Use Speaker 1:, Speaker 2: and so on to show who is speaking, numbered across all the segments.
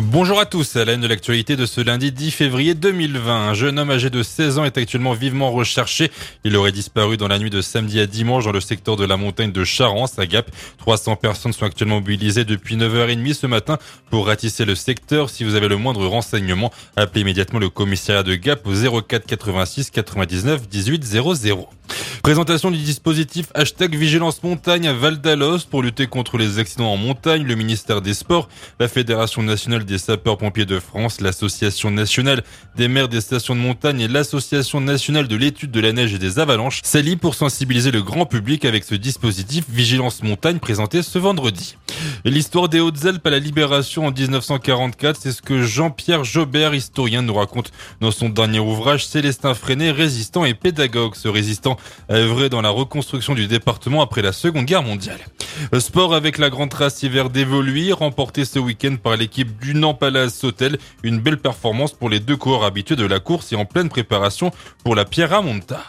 Speaker 1: Bonjour à tous, à la une de l'actualité de ce lundi 10 février 2020. Un jeune homme âgé de 16 ans est actuellement vivement recherché. Il aurait disparu dans la nuit de samedi à dimanche dans le secteur de la montagne de Charence à Gap. 300 personnes sont actuellement mobilisées depuis 9h30 ce matin pour ratisser le secteur. Si vous avez le moindre renseignement, appelez immédiatement le commissariat de Gap au 04 86 99 18 00. Présentation du dispositif #Vigilance Montagne à Val d'Alost pour lutter contre les accidents en montagne. Le ministère des Sports, la Fédération nationale des sapeurs-pompiers de France, l'Association nationale des maires des stations de montagne et l'Association nationale de l'étude de la neige et des avalanches s'allient pour sensibiliser le grand public avec ce dispositif Vigilance Montagne présenté ce vendredi. L'histoire des Hautes-Alpes à la Libération en 1944, c'est ce que Jean-Pierre Jobert, historien, nous raconte dans son dernier ouvrage Célestin Freinet, résistant et pédagogue. Ce résistant a œuvré dans la reconstruction du département après la Seconde Guerre mondiale. Sport avec la grande trace hiver d'Evoluy, remportée ce week-end par l'équipe du Nantes-Palaz Sautel. Une belle performance pour les deux coureurs habitués de la course et en pleine préparation pour la Pierra Monta.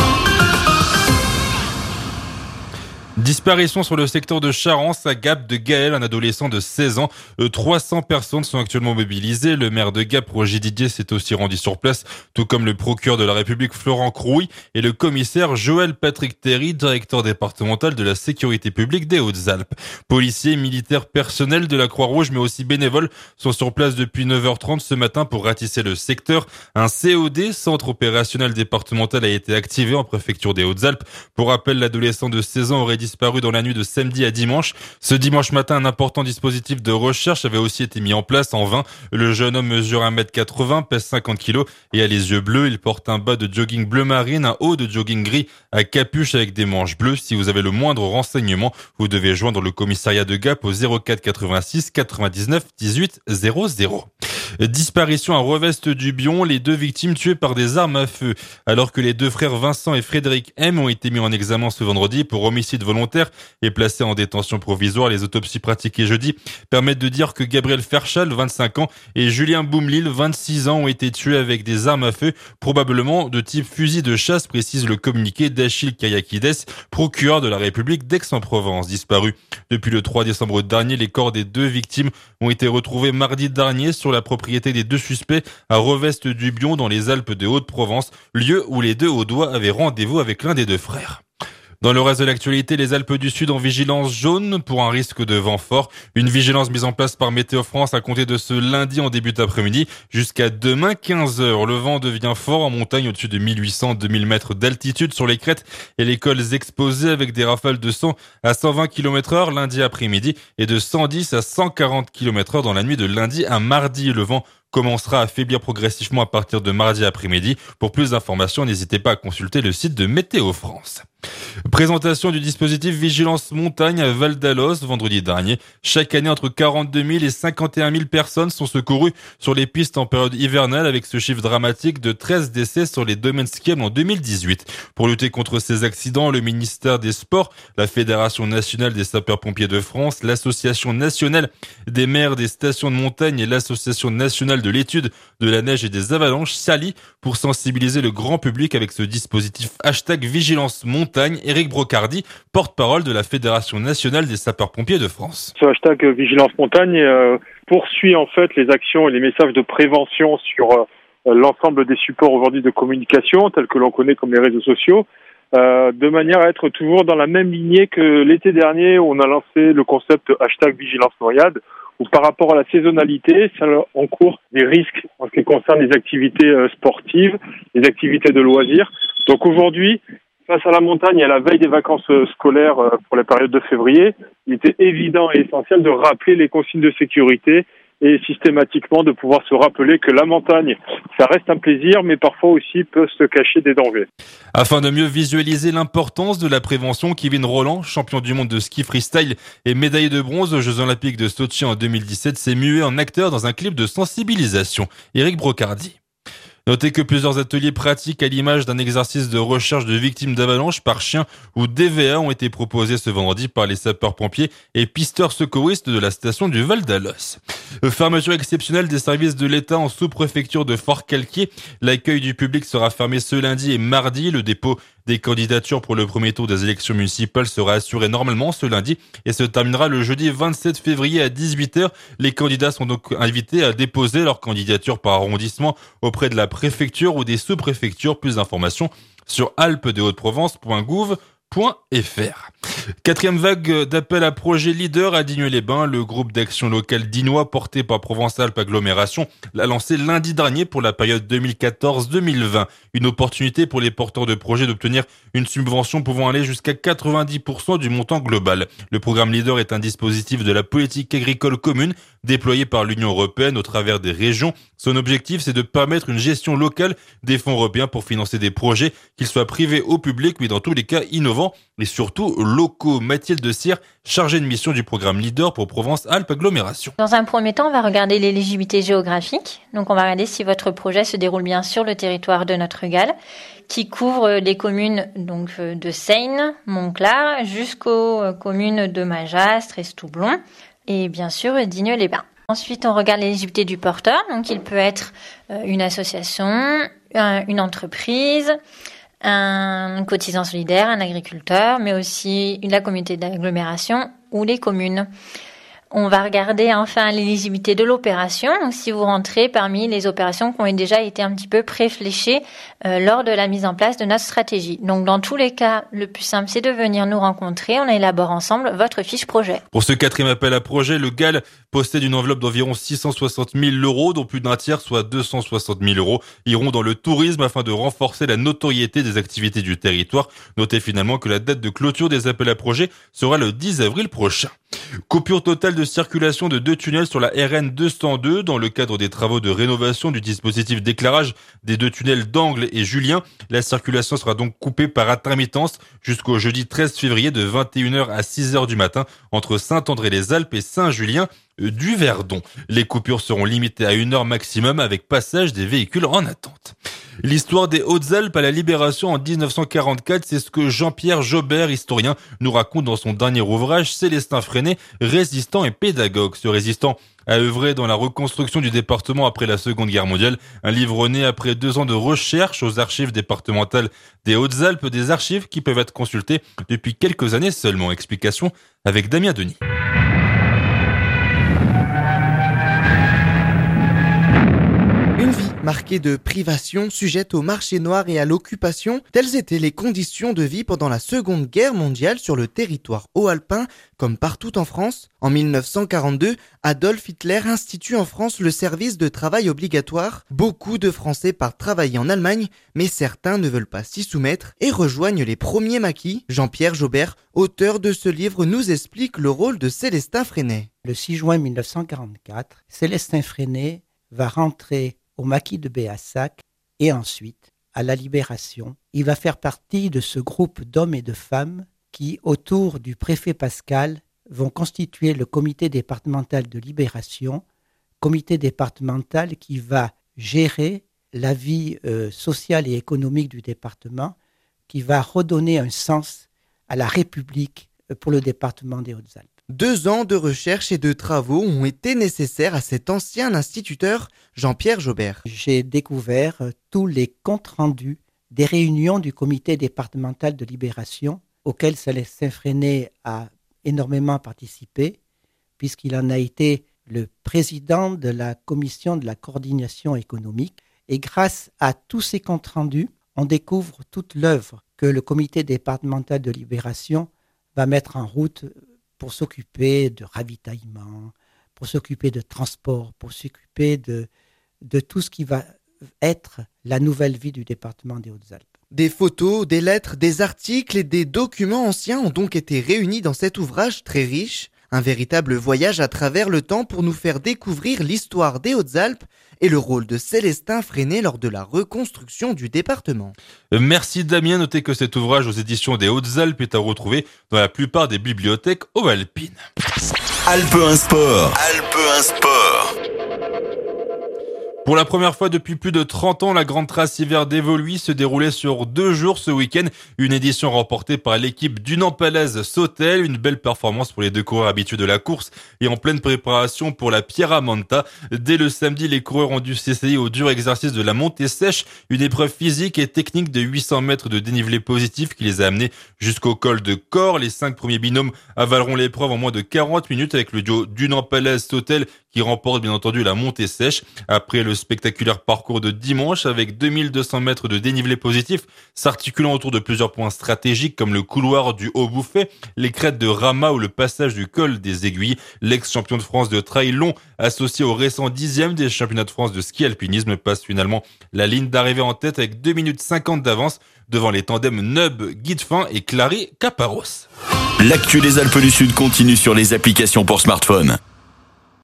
Speaker 1: Disparition sur le secteur de Charence à Gap de Gaël, un adolescent de 16 ans. 300 personnes sont actuellement mobilisées. Le maire de Gap, Roger Didier, s'est aussi rendu sur place, tout comme le procureur de la République, Florent Crouy, et le commissaire Joël Patrick Terry, directeur départemental de la sécurité publique des Hautes-Alpes. Policiers, militaires, personnels de la Croix-Rouge, mais aussi bénévoles, sont sur place depuis 9h30 ce matin pour ratisser le secteur. Un COD, Centre opérationnel départemental, a été activé en préfecture des Hautes-Alpes. Pour rappel, l'adolescent de 16 ans aurait disparu dans la nuit de samedi à dimanche. Ce dimanche matin, un important dispositif de recherche avait aussi été mis en place en vain. Le jeune homme mesure 1m80, pèse 50 kg et a les yeux bleus. Il porte un bas de jogging bleu marine, un haut de jogging gris à capuche avec des manches bleues. Si vous avez le moindre renseignement, vous devez joindre le commissariat de Gap au 04 86 99 18 00. Disparition à Reveste du Bion, les deux victimes tuées par des armes à feu. Alors que les deux frères Vincent et Frédéric M ont été mis en examen ce vendredi pour homicide volontaire et placés en détention provisoire, les autopsies pratiquées jeudi permettent de dire que Gabriel Ferchal, 25 ans, et Julien Boumlil, 26 ans, ont été tués avec des armes à feu, probablement de type fusil de chasse, précise le communiqué d'Achille Kayakides, procureur de la République d'Aix-en-Provence. Disparu depuis le 3 décembre dernier, les corps des deux victimes ont été retrouvés mardi dernier sur la propriété des deux suspects à Reveste du Bion dans les Alpes de Haute-Provence, lieu où les deux Audois avaient rendez-vous avec l'un des deux frères. Dans le reste de l'actualité, les Alpes du Sud en vigilance jaune pour un risque de vent fort. Une vigilance mise en place par Météo France à compter de ce lundi en début d'après-midi jusqu'à demain 15h. Le vent devient fort en montagne au-dessus de 1800-2000 mètres d'altitude sur les crêtes et les cols exposés avec des rafales de 100 à 120 km/h lundi après-midi et de 110 à 140 km/h dans la nuit de lundi à mardi. Le vent commencera à faiblir progressivement à partir de mardi après-midi. Pour plus d'informations, n'hésitez pas à consulter le site de Météo France. Présentation du dispositif Vigilance Montagne à Val d'Alost vendredi dernier. Chaque année, entre 42 000 et 51 000 personnes sont secourues sur les pistes en période hivernale avec ce chiffre dramatique de 13 décès sur les domaines skiables en 2018. Pour lutter contre ces accidents, le ministère des Sports, la Fédération nationale des sapeurs-pompiers de France, l'Association nationale des maires des stations de montagne et l'Association nationale de l'étude de la neige et des avalanches s'allient pour sensibiliser le grand public avec ce dispositif #Vigilance Montagne. Éric Brocardi, porte-parole de la Fédération nationale des sapeurs-pompiers de France.
Speaker 2: Ce #Vigilance Montagne poursuit en fait les actions et les messages de prévention sur l'ensemble des supports aujourd'hui de communication, tels que l'on connaît comme les réseaux sociaux, de manière à être toujours dans la même lignée que l'été dernier où on a lancé le concept #Vigilance Noyade, où par rapport à la saisonnalité, ça encourt des risques en ce qui concerne les activités sportives, les activités de loisirs. Donc aujourd'hui, face à la montagne et à la veille des vacances scolaires pour la période de février, il était évident et essentiel de rappeler les consignes de sécurité et systématiquement de pouvoir se rappeler que la montagne, ça reste un plaisir, mais parfois aussi peut se cacher des dangers.
Speaker 1: Afin de mieux visualiser l'importance de la prévention, Kevin Rolland, champion du monde de ski freestyle et médaillé de bronze aux Jeux Olympiques de Sochi en 2017, s'est mué en acteur dans un clip de sensibilisation. Éric Brocardi. Notez que plusieurs ateliers pratiques à l'image d'un exercice de recherche de victimes d'avalanche par chien ou DVA ont été proposés ce vendredi par les sapeurs-pompiers et pisteurs secouristes de la station du Val d'Alos. Fermeture exceptionnelle des services de l'État en sous-préfecture de Fort-Calquier. L'accueil du public sera fermé ce lundi et mardi. Le dépôt des candidatures pour le premier tour des élections municipales sera assuré normalement ce lundi et se terminera le jeudi 27 février à 18h. Les candidats sont donc invités à déposer leur candidature par arrondissement auprès de la préfecture ou des sous-préfectures. Plus d'informations sur alpesdehaute-provence.gouv.fr. Quatrième vague d'appel à projet leader à Digne-les-Bains. Le groupe d'action locale dinois porté par Provence-Alpes Agglomération l'a lancé lundi dernier pour la période 2014-2020. Une opportunité pour les porteurs de projets d'obtenir une subvention pouvant aller jusqu'à 90% du montant global. Le programme leader est un dispositif de la politique agricole commune déployé par l'Union européenne au travers des régions. Son objectif, c'est de permettre une gestion locale des fonds européens pour financer des projets, qu'ils soient privés ou publics, mais dans tous les cas innovants et surtout locaux. Mathilde Cyr, chargée de mission du programme Leader pour Provence-Alpes Agglomération.
Speaker 3: Dans un premier temps, on va regarder l'éligibilité géographique. Donc, on va regarder si votre projet se déroule bien sur le territoire de notre GAL, qui couvre les communes donc de Seine, Montclar, jusqu'aux communes de Majas, Estoublon et bien sûr Digne-les-Bains. Ensuite, on regarde l'éligibilité du porteur. Donc, il peut être une association, une entreprise, un cotisant solidaire, un agriculteur, mais aussi la communauté d'agglomération ou les communes. On va regarder enfin l'éligibilité de l'opération, donc si vous rentrez parmi les opérations qui ont déjà été un petit peu préfléchées lors de la mise en place de notre stratégie. Donc dans tous les cas, le plus simple, c'est de venir nous rencontrer. On élabore ensemble votre fiche projet.
Speaker 1: Pour ce quatrième appel à projet, le GAL possède une enveloppe d'environ 660 000 euros, dont plus d'un tiers, soit 260 000 euros, iront dans le tourisme afin de renforcer la notoriété des activités du territoire. Notez finalement que la date de clôture des appels à projet sera le 10 avril prochain. Coupure totale de circulation de 2 tunnels sur la RN 202 dans le cadre des travaux de rénovation du dispositif d'éclairage des 2 tunnels d'Angle et Julien. La circulation sera donc coupée par intermittence jusqu'au jeudi 13 février de 21h à 6h du matin entre Saint-André-les-Alpes et Saint-Julien du Verdon. Les coupures seront limitées à 1 heure maximum avec passage des véhicules en attente. L'histoire des Hautes-Alpes à la Libération en 1944, c'est ce que Jean-Pierre Jobert, historien, nous raconte dans son dernier ouvrage Célestin Freinet, résistant et pédagogue. Ce résistant a œuvré dans la reconstruction du département après la Seconde Guerre mondiale. Un livre né après 2 ans de recherche aux archives départementales des Hautes-Alpes, des archives qui peuvent être consultées depuis quelques années seulement. Explication avec Damien Denis.
Speaker 4: Une vie marquée de privations, sujette au marché noir et à l'occupation, telles étaient les conditions de vie pendant la Seconde Guerre mondiale sur le territoire haut-alpin, comme partout en France. En 1942, Adolf Hitler institue en France le service de travail obligatoire. Beaucoup de Français partent travailler en Allemagne, mais certains ne veulent pas s'y soumettre et rejoignent les premiers maquis. Jean-Pierre Jobert, auteur de ce livre, nous explique le rôle de Célestin Freinet.
Speaker 5: Le 6 juin 1944, Célestin Freinet va rentrer au maquis de Béassac et ensuite à la Libération. Il va faire partie de ce groupe d'hommes et de femmes qui, autour du préfet Pascal, vont constituer le comité départemental de Libération, comité départemental qui va gérer la vie sociale et économique du département, qui va redonner un sens à la République pour le département des Hautes-Alpes.
Speaker 4: 2 ans de recherche et de travaux ont été nécessaires à cet ancien instituteur, Jean-Pierre Jobert.
Speaker 5: J'ai découvert tous les comptes rendus des réunions du comité départemental de Libération, auquel Célestin Freinet a énormément participé, puisqu'il en a été le président de la commission de la coordination économique. Et grâce à tous ces comptes rendus, on découvre toute l'œuvre que le comité départemental de Libération va mettre en route pour s'occuper de ravitaillement, pour s'occuper de transport, pour s'occuper de tout ce qui va être la nouvelle vie du département des Hautes-Alpes.
Speaker 4: Des photos, des lettres, des articles et des documents anciens ont donc été réunis dans cet ouvrage très riche. Un véritable voyage à travers le temps pour nous faire découvrir l'histoire des Hautes-Alpes et le rôle de Célestin Freinet lors de la reconstruction du département.
Speaker 1: Merci Damien. Notez que cet ouvrage aux éditions des Hautes-Alpes est à retrouver dans la plupart des bibliothèques haut-alpines.
Speaker 6: Alpes 1 Sport. Alpes 1 Sport.
Speaker 1: Pour la première fois depuis plus de 30 ans, la Grande Trace Hiver d'Evoluy se déroulait sur 2 jours ce week-end. Une édition remportée par l'équipe du Nampalaise Sautel. Une belle performance pour les 2 coureurs habitués de la course et en pleine préparation pour la Pierra Manta. Dès le samedi, les coureurs ont dû s'essayer au dur exercice de la montée sèche, une épreuve physique et technique de 800 mètres de dénivelé positif qui les a amenés jusqu'au col de Corps. Les 5 premiers binômes avaleront l'épreuve en moins de 40 minutes avec le duo du Nampalaise Sautel qui remporte bien entendu la montée sèche. Après le spectaculaire parcours de dimanche avec 2200 mètres de dénivelé positif, s'articulant autour de plusieurs points stratégiques comme le couloir du Haut-Bouffet, les crêtes de Rama ou le passage du col des Aiguilles, l'ex-champion de France de trail long associé au récent 10e des championnats de France de ski alpinisme passe finalement la ligne d'arrivée en tête avec 2 minutes 50 d'avance devant les tandems Nub, Guidefin et Clary Caparros.
Speaker 6: L'actu des Alpes du Sud continue sur les applications pour smartphone.